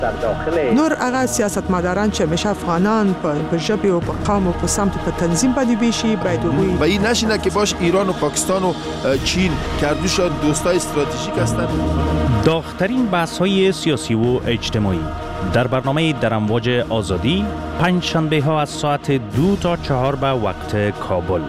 در داخل نور هغه سیاستمداران چې همیشه افغانان په ژبه او په قوم او په سمت په تنظیم باندې بیشي باید وګوري و این نشینه که باش ایران و پاکستان و چین کردوشان دوستای استراتژیک هستند. داغ‌ترین بحث‌های سیاسی و اجتماعی در برنامه در امواج آزادی پنج شنبه ها از ساعت 2 تا 4 به وقت کابل.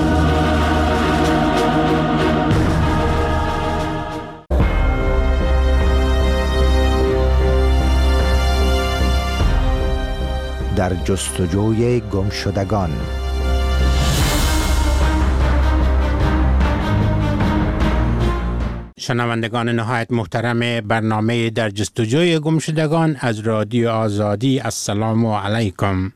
در جستجوی گمشدگان. شنوندگان نهایت محترم برنامه در جستجوی گمشدگان از رادیو آزادی، السلام علیکم.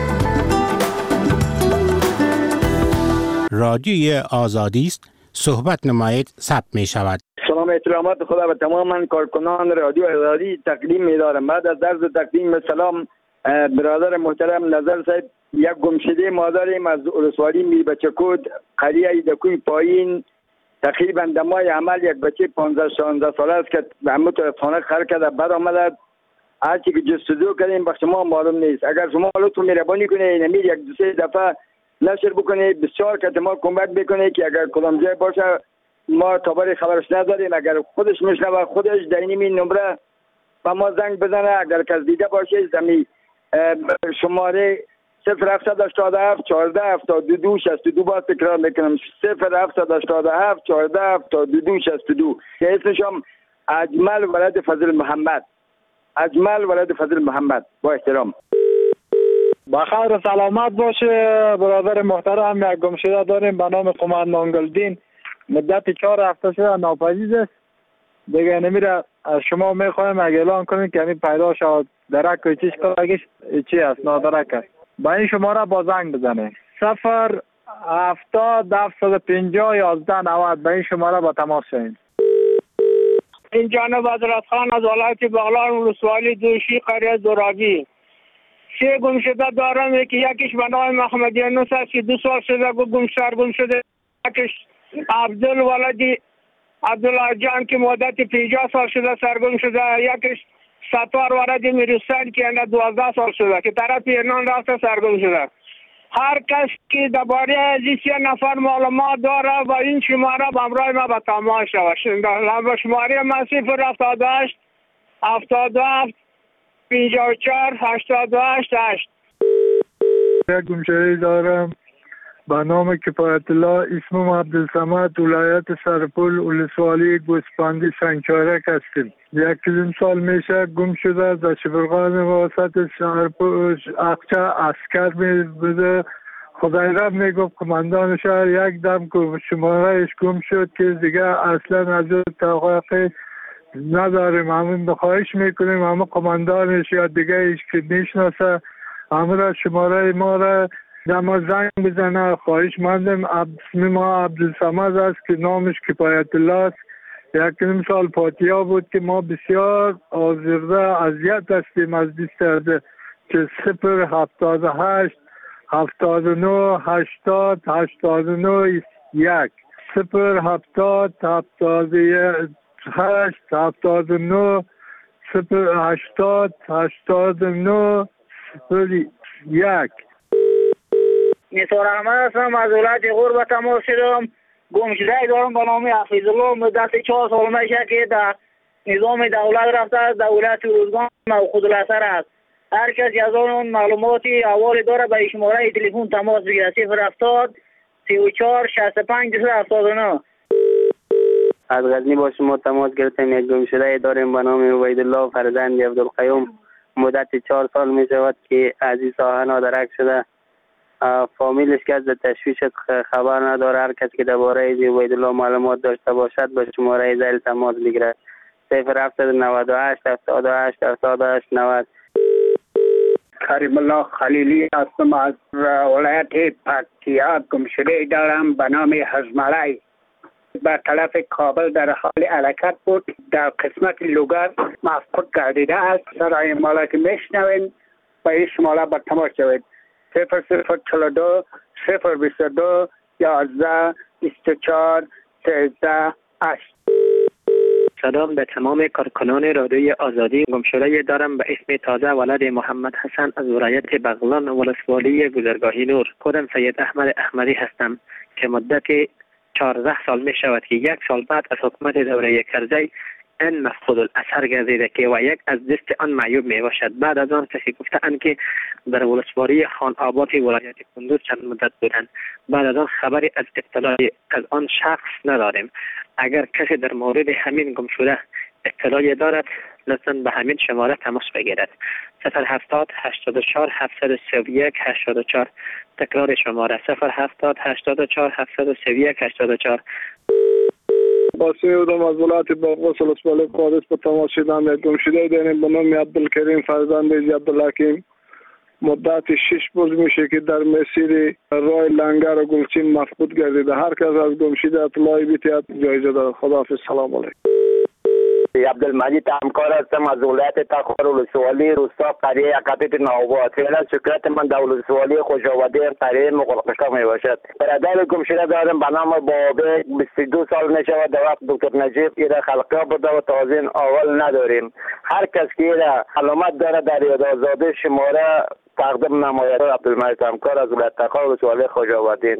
رادیوی آزادی است، صحبت نمایید ثبت می شود. سلام احترامات خدا به تمام کارکنان رادیو آزادی تقدیم می دارم. بعد از درس تقدیم سلام برادر محترم نظر صاحب، یک گمشده ما داریم از ولسوالی میربچه‌کود قریه دکوی پایین. تقریبا دمای عمل یک بچه 15-16 ساله است که همه تو خانه خر کرده بر آمده. هرچی که جستجو کردیم به شما معلوم نیست. اگر شما لطف مهربانی کنید نمیر یک دو سه دفعه نشر بکنید، بسیار که ما کمک میکنه که اگر کدام جای باشه ما تابر خبرش نداریم. اگر خودش میشنوه خودش در این نمره با ما زنگ بزنه. اگر کس دیده باشه زمین شماره 0787 14 72 62 باز تکرار میکنم 0787 14 72 62 که اسمشم اجمل ولد فضل محمد. اجمل ولد فضل محمد. با احترام. بخیر و سلامت باشه برادر محترم. یک گمشده داریم به نام قماندان گلدین، مدت 4 هفته شده ناپدید است. دیگه نمیره. از شما میخوایم اگه اعلان کنید که همین پیدا شود درک و چیش کلاگیش چی است نادرک است. با این شماره با زنگ بزنه 070 750 11 90. به این شماره با تماس شوید. این جانب حضرت خان از ولایت بغلان ولسوالی دوشی قریه دوراگی. 3 گمشده دارم که یکیش به نام محمد یونس است که 2 سال شده گم شده. یکیش عبدالولدی عبدالله جان که مدت 50 سال شده سرگم شده. یکیش ستار ورد میرستان که 12 سال شده که طرف ایران رفته سرگم شده. هر کس که درباره از این 3 نفر معلومات داره و این شماره به همراه ما به تماس شود. شماره ما 078 77 54 88 8. یک گمشده دارم به نام کفایت الله، اسمم عبدالصمد، ولایت سرپل ولسوالی گوسفندی سنگچارک هستیم. 1 سال میشه گم شده. در شبرغان واسط سرپل اقچه عسکر میبوده. خدای رب میگفت کماندان شهر یک دم که شمارهش گم شد که دیگه اصلا از توقع نداریم. همون بخواهش میکنیم همه کماندانش یا دیگه ایش که میشناسه همه شماره ما را ما زنگ بزنه. خواهش مندم. اسم ما عبدالصمد است که نامش کفایت الله است. 1 سال پاتیا بود که ما بسیار آزرده اذیت هستیم از دیسترده که 078 79 80 89 1 070 78 79 080 89 1. نثار احمد هستم از ولایت غور به تماس شدم. گمشده دارم به نام حفیظ الله. مدت 4 سال میشه که در نظام دولت رفته است. دولت روزگان موخود الاثر است. هر کسی از آن معلوماتی احوالی داره به شماره تلفن تماس بگیره 070 34 65 279. از غزنی با شما تماس گرفتیم. یک گمشده داریم به نام عبیدالله فرزند عبدالقیوم. مدت 4 سال می شود که از این ساحه نادرک شده. فامیلش که از تشویش خبر نداره. هر کسی که درباره عبیدالله معلومات داشته باشد به شماره ذیل تماس بگیرد 0798 78 78 90. کریم الله خلیلی هستم از ولایت پکتیا. گمشده دارم به نام حزملای. به طرف کابل در حال حرکت بود. در قسمت لوگر مفقود گردیده است. سرای مالک میشنوین و این شماره به تماس شوید 0042 022 11 24 13 8. سلام به تمام کارکنان رادیوی آزادی. گمشده دارم به اسم تازه ولد محمد حسن از ولایت بغلان ولسوالی گذرگاهی نور. خودم سید احمد احمدی هستم که مدت 14 سال می شود که 1 سال بعد از حکومت دوره کرزی این مفقود الاثر گردیده که و یک از دست آن معیوب می باشد. بعد از آن کسی گفتند که در ولسوالی خان آباد ولایت کندوز چند مدت بودند. بعد از آن خبری از اطلاعی از آن شخص نداریم. اگر کسی در مورد همین گم شده اطلاعی دارد لطفاً به همین شماره تماس بگیرد. 070 84 731 84. تکرار شماره 070 84 731 84. باسم بودم از ولایت باغوس ولسوالی قادس به تماس شدم. یک گمشده داریم به نام عبدالکریم فرزند عبدالحکیم. مدت 6 روز میشه که در مسیر راه لنگر و گلچین مفقود گردیده. هر کس از گمشده اطلاعی بیتید جایزه دارد. خداحافظ. سلام علیکم. عبدالمجید همکار هستم از ولایت تخار ولسوالی روستا قریه اکاتیت نوآباد. فعلا سکرت من در ولسوالی خوشآبادی قریه مغلقشتا می باشد. برادر گمشده دارم به نام بابه 22 سال می شود. در وقت دکتر نجیب ایره خلقه بوده و تازه اول نداریم. هر کس که ایره علامت داره در یاد آزادی شماره تقدیم نماید. عبدالمجید همکار از ولایت تخار ولسوالی خوشآبادی.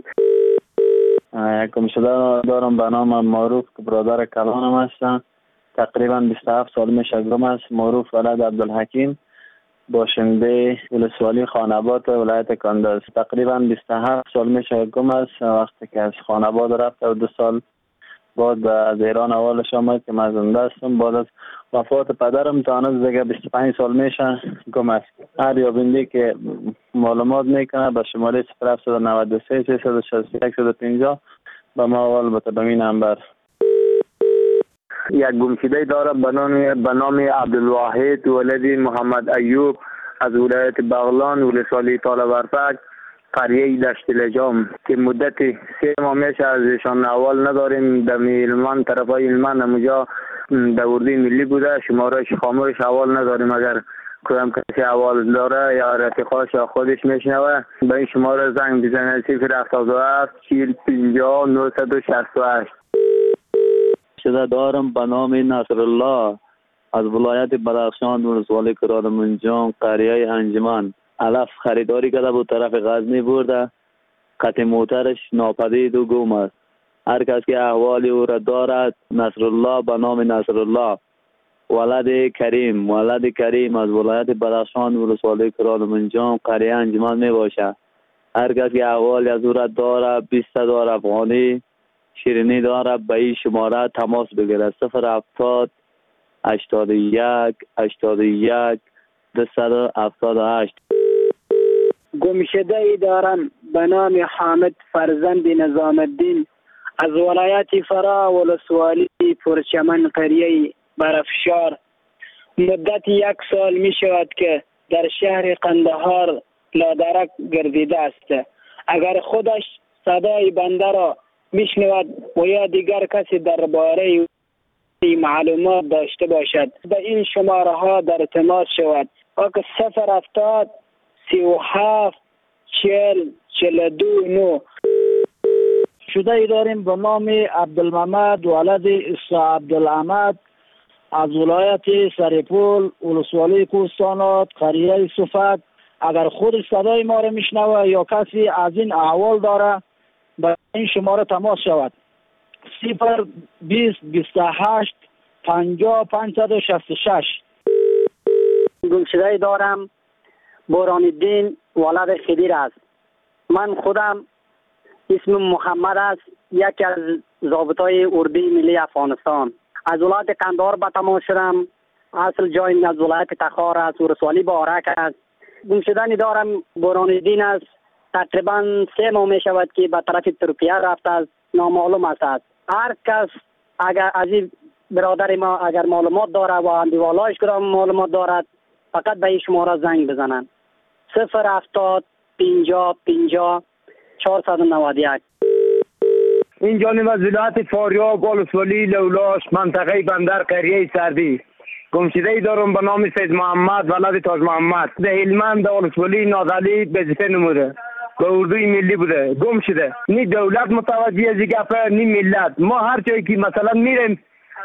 گمشده دارم به نام معروف که برادر کلانم هستم. تقریبا 27 سال میشه گم است. معروف ولد عبدالحکیم باشنده ولسوالی خان آباد ولایت کندوز. تقریبا 27 سال میشه گم است. وقتی که از خان آباد رفت و 2 سال بعد از ایران اولش آمد که من زنده هستم. بعد از وفات پدرم تا هنوز دیگه 25 سال میشه گم است. هر یابنده که معلومات میکنه به شماره 0793 361 150 به ما اول به این نمبر. یک گمشده دارم به نام عبدالواحد ولد محمد ایوب از ولایت بغلان ولسوالی طالبرفک قریه دشت لجام که مدت 3 ماه میشه از ایشان اول نداریم. در علمان طرفای علمان همونجا در اردوی ملی بوده. شمارش خاموش اول نداریم. اگر کدام کسی اول داره یا رفیقاش یا خودش میشنوه به این شماره زنگ بزنه. 077 40 50 968. شده دارم به نام نصر الله از ولایت بدخشان ولسوالی کرادمنجان قریه انجمن. علف خریداری کرده بود طرف غزنی برده. قطع موترش ناپدید و گم است. هر کس که احوالی او را دارد نصر الله به نام نصر الله ولد کریم از ولایت بدخشان ولسوالی کرادمنجان قریه انجمن می باشد. هر کس که احوالی از او را دارد 20,000 افغانی شیرینی داره به این شماره تماس بگیره. 070 81 81 278. گمشده ای دارم به نام حامد فرزند نظام الدین از ولایت فرا ولسوالی پرچمن قریه برفشار. مدت 1 سال می شود که در شهر قندهار لادرک گردیده است. اگر خودش صدای بنده را میشنود و یا دیگر کسی درباره معلومات داشته باشد به این شماره ها در تماس شود. 070 37 40 42 9. شده ای داریم به نام عبدالمحمد ولد اسا عبدالعمد از ولایت سرپول ولسوالی کوهستانات قریه صفت. اگر خود صدای ما را میشنوه یا کسی از این احوال داره با این شماره تماس شود. 020 28 50 566. گمشده دارم بوران الدین ولد خدیر است. من خودم اسم محمد است. یکی از ضابطای اردوی ملی افغانستان. از ولایت قندهار به تماس شدم. اصل جای از ولایت تخار است. ولسوالی بارک است. گمشده دارم بوران الدین است. تقریبا 3 ماه می شود که به طرف ترکیه رفته است. نامعلوم است. هر کس اگر از این برادر ما اگر معلومات داره و اندیوالایش کدام معلومات دارد فقط به این شماره زنگ بزنن. 070 50 50 491. این جانب از ولایت فاریاب ولسوالی لولاش منطقه بندر قریه سردی. گمشده ای دارم به نام سید محمد ولد تاج محمد. در هلمند در ولسوالی نازعلی وظیفه نموده. به اردوی ملی بوده. گم شده. نی دولت متوجه از گپ نی ملت. ما هر جایی که مثلا میریم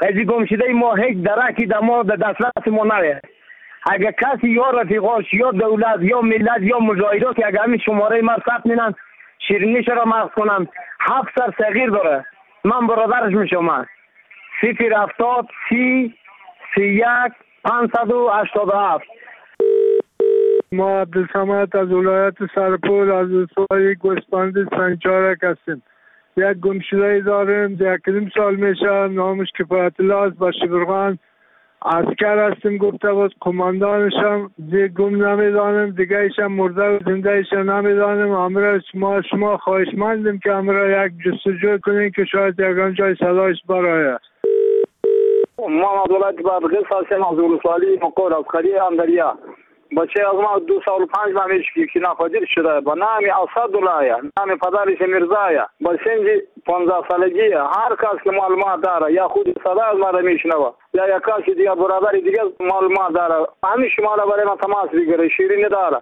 از گم شده ما هیچ درکی در ما در دسترس ما نیست. اگر کسی یا رفیقاش یا دولت یا ملت یا مجاهدات که اگر همین شماره ما ثبت مینن شیرینیش را مغز کنم 7 سر صغیر داره. من برادرش میشم. 070 30 31 587. ما عبدالصمد از ولایت سرپول از ولسوالی گوسپندی سنگچارک هستیم. یک گمشده داریم 1 سال میشه. نامش کفایت الله است. با شبرغان عسکر هستیم. گفته بود کماندانشم گم نمیدانیم، دیگه ایشم مرده و زنده ایشم نمیدانیم. امرا شما خواهشمندیم که امرا یک جستجو کنیم که شاید یکان جای صدایش برآید. ما دولت بادغیس هستیم از ولسوالی مقور از قریه اندریا. بچه از ما 2 سال و 5 ماه میشه که ناپدید شده به نام اسدالله، نام پدرش میرزا، با سن 15 سالگی. هر کس که معلومات داره یا خود صدا از ما را میشنوه یا یک کسی دیگه برادری دیگه معلومات داره همین شما را برای ما تماس بگیره. شیرینی داره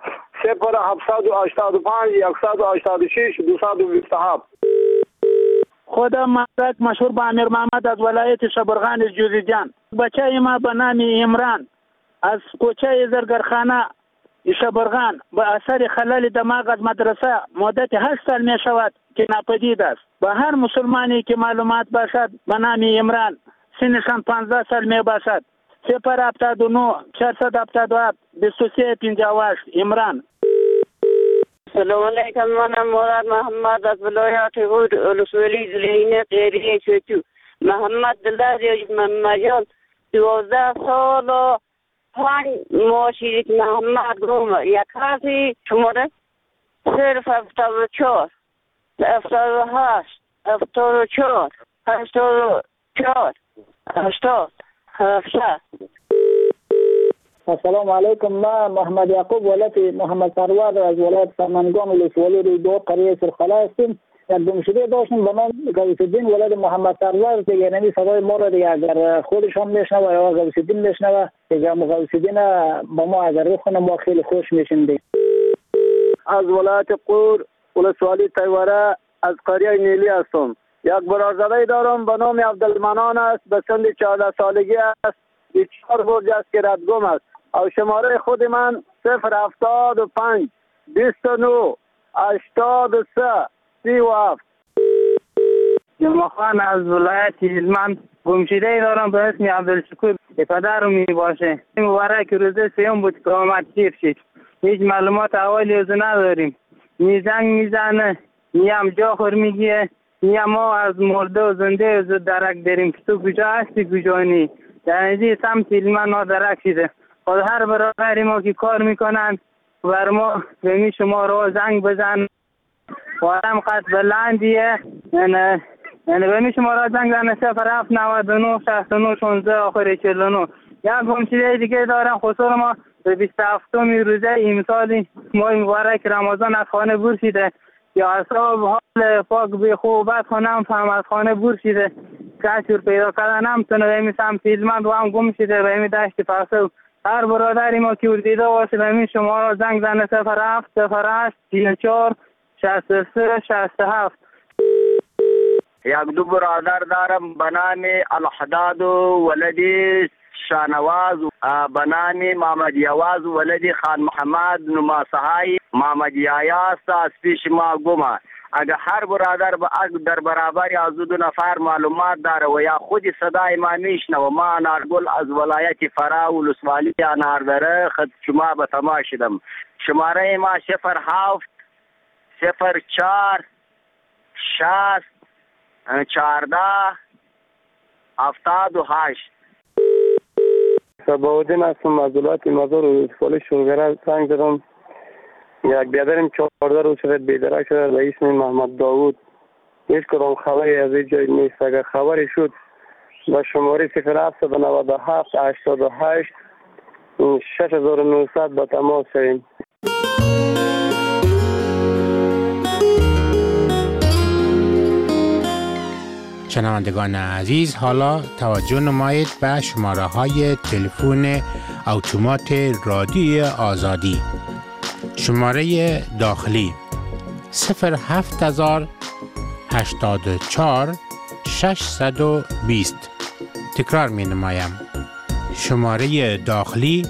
0785 186 227. خودم مدرک مشهور با امیر محمد از ولایت شبرغان جوزجان. بچه ما به نام عمران از کوچه زرگرخانه شبرغان به اثر خلل دماغ از مدرسه مدت 8 سال می شود که ناپدید است. به هر مسلمانی که معلومات باشد به نام عمران سنشان 15 سال می باشد 079 477 2358 عمران. سلام علیکم. من مراد محمد از ولایت هود ولسوالی زلینه قریه چوچو. محمد دلدار مجال 12 سال و 5 ماه شیرید محمد گرومه یک کسی شماره 074 78 74 84 80 70. السلام علیکم. من محمد یعقوب ولایت محمد سرور از ولایت سمنگان ولسوالی روی قریه سرخلا هستیم. یک گمشده داشتیم به نام غوث‌الدین ولد محمد سرور دیگه نمی صدای ما را دیگه اگر خودشان میشنوه یا غوث‌الدین میشنوه دیگه غوث‌الدین با ما اگر بخونه ما خیلی خوش میشیم دیگه. از ولایت قور ولسوالی تیوره از قریه نیلی هستم. یک برادرزاده دارم به نام عبدالمنان است. به سن 14 سالگی است. 4 برج است که ردگم است. او شماره خود من 075 29 83 37. جمعخان از ولایت هلمند گمشده دارم به اسم عبدالشکور. پدر می باشه. مبارک روزه سیوم بود که آمد شیر شد. هیچ معلومات اولی از نداریم. نی زنگ میزنه نیم جا خور میگیه نیم ما از مرده و زنده از درک داریم که تو کجا هستی کجا نی. در اینجا سمت هلمند ما درک شده. خود هر برادری ما که کار میکنن بر ما بمی شما رو زنگ بزن وارم قد بلندیه یعنی بمی شما را زنگ زنه 07 99 69 16 آخر 49. یک گمشده دیگه دارم خصوصا ما به 27 روزه امسال ماه مبارک رمضان از خانه بور شده یا اصحاب حال پاک به خوبت خانم فهم از خانه بور شده کشور پیدا کردن هم تونه بمی سمت هلمند و هم گم شده بمی دشت پاسو. هر برادری ما که دیده باشه بمی شما را زنگ زنه 07 08 34 63 67. یک 2 برادر دارم به نام الحداد ولدی شانواز به نام محمد یواز ولدی خان محمد نماسهای محمد یایاست از پیش ما گمه. اگر هر برادر در برابر از 2 نفر معلومات داره و یا خود صدای ما میشنه و ما انارگل از ولایت فرا ولسوالی اناردره خد شما به تماس شدم. شماره ما 07 04 60 14 78. صباح‌الدین هستم از ولایت مزار و ولسوالی شلگره زنگ زدم. یک بیادرم 14 روز شده بیدرک شده به اسم محمد داوود. هیچ کدام خبری از این جای نیست. اگر خبری شد با شماره 0797 88 6900 با تماس شویم. شنوندگان عزیز حالا توجه نمایید به شماره های تلفن اتومات رادیوی آزادی. شماره داخلی 07084 620 تکرار می نمایم. شماره داخلی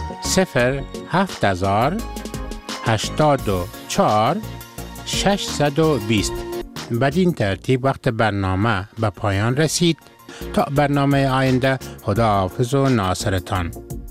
07000 84 620. بدین ترتیب وقت برنامه به پایان رسید. تا برنامه آینده، خداحافظ و ناصرتان.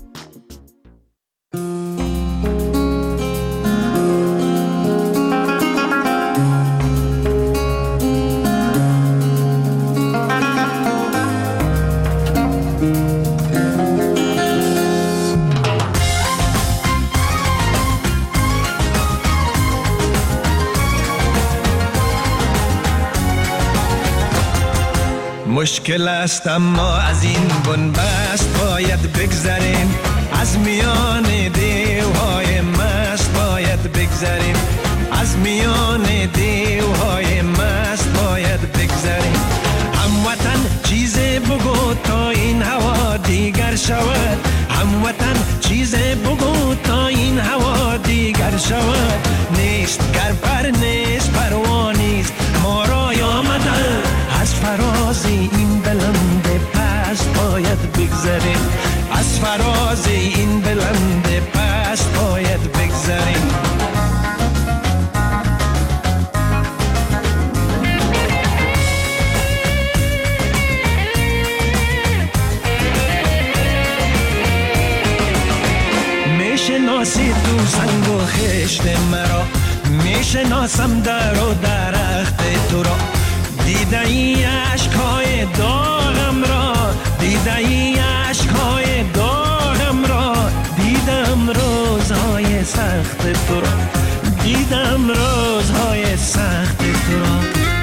مشکل است اما از این بنبست باید بگذریم، از میان دیوهای مست باید بگذریم، از میان دیوهای مست باید بگذریم. هموطن چیز بگو تا این هوا دیگر شود، هموطن چیز بگو تا این هوا دیگر شود. نیست گر پر نیست پروانیست ما را آمده، از فراز این بلند پست باید بگذریم، از فراز این بلند پست باید بگذریم. میشناسی تو سنگ و خشت مرا، میشناسم در و درخت تو را. دیده ای عشقهای داغم را، دیده ای عشقهای داغم را. دیدم روزهای سخت تو را، دیدم روزهای سخت تو را.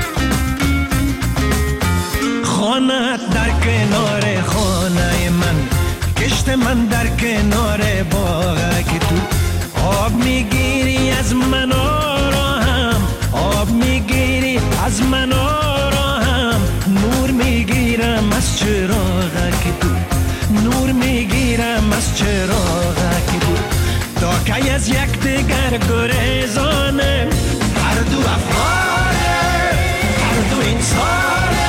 خانت در کنار خانه من، کشت من در کنار باغ که تو. آب میگیری از من آراهم، آب میگیری از من آراهم. نور میگیرم از چراغ که تو، نور میگیرم از چراغ که تو. تا که از یک دیگر گریزانه، هر دو افغانه، هر دو انسانه.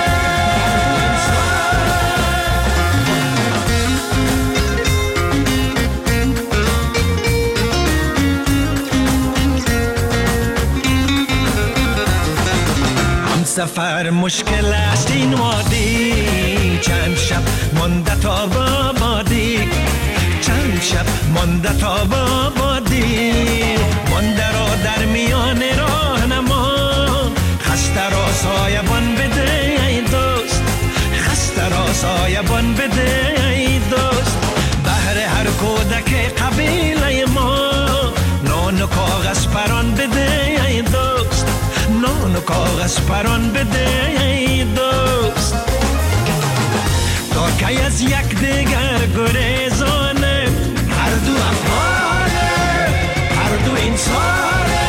سفر مشکل است این وادی، چند شب مانده تا بابادی، چند شب مانده تا بابادی. مانده را در میان راه نما، خسته را سایبان بده ای دوست، خسته را سایبان بده ای دوست. بهر هر کودک قبیله ما، نان و کاغذ پران بده ای دوست، نان و کاغذ پران بده ای دوست. تا که از یک دیگر گریزانه، هر دو افغانه، هر دو انسانه.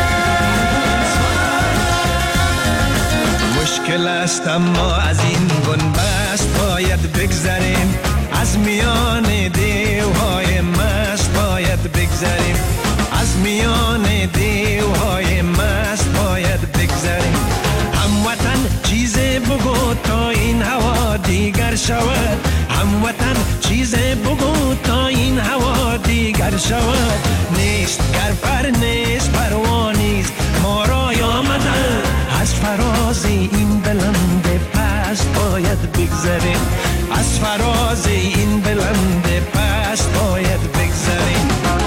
مشکل است اما از این بنبست باید بگذریم، از میان دیوهای مست باید بگذریم، از میان دیوهای مست باید بگذریم. هموطن چیز بگو تا این هوا دیگر شود، هموطن چیز بگو تا این هوا دیگر شود. نیست گر پر نیست پروانیست ما را آمده، از فراز این بلند پست باید بگذریم، از فراز این بلند پست باید بگذریم.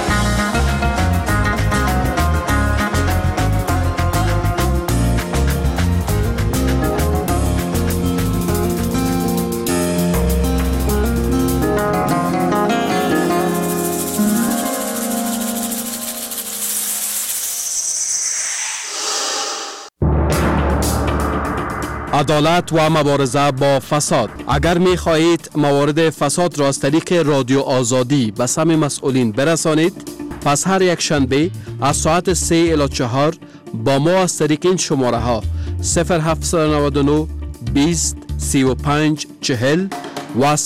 عدالت و مبارزه با فساد. اگر می خواهید موارد فساد را از طریق رادیو آزادی به سمع مسئولین برسانید، پس هر یک شنبه از ساعت 3 الی 4 با ما از طریق این شماره ها 0799 20 35 40 و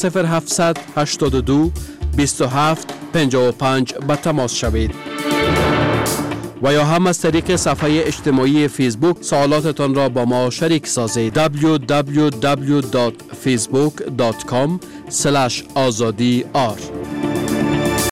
0782 27 55 به تماس شوید. و یا هم از طریق صفحه اجتماعی فیسبوک سوالاتتان را با ما شریک سازید. www.facebook.com/azadi